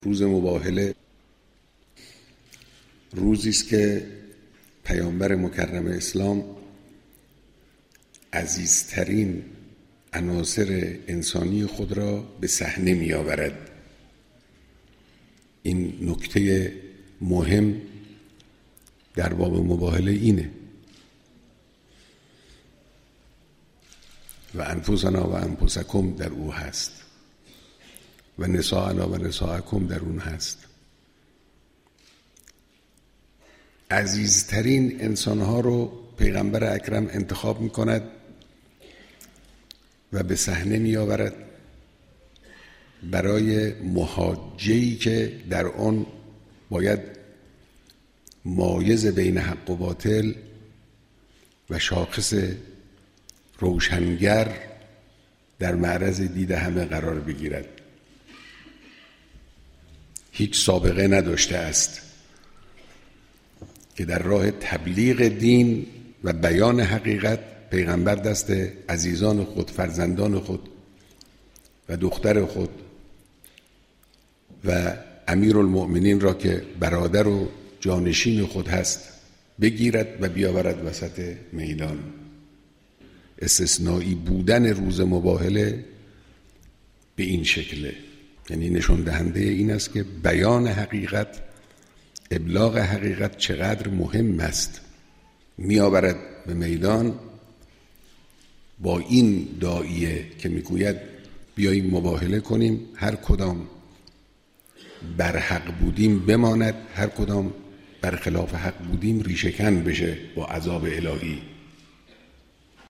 روز مباهله روزی است که پیامبر مکرم اسلام عزیزترین عناصر انسانی خود را به صحنه می آورد. این نکته مهم در باب مباهله اینه. و انفسنا و انفسکم در او هست و نساءنا و نساءکم در اون هست. عزیزترین انسانها رو پیغمبر اکرم انتخاب می کند و به صحنه می آورد برای محاجه‌ای که در آن باید مایز بین حق و باطل و شاخص روشنگر در معرض دید همه قرار بگیرد. هیچ سابقه نداشته است که در راه تبلیغ دین و بیان حقیقت پیغمبر دست عزیزان خود، فرزندان خود و دختر خود و امیرالمؤمنین را که برادر و جانشین خود هست بگیرد و بیاورد وسط میدان. استثنایی بودن روز مباهله به این شکله، یعنی نشون دهنده این است که بیان حقیقت، ابلاغ حقیقت چقدر مهم است. می آورد به میدان با این داعیه که میگوید بیاییم مباهله کنیم، هر کدام بر حق بودیم بماند، هر کدام بر خلاف حق بودیم ریشه‌کن بشه با عذاب الهی.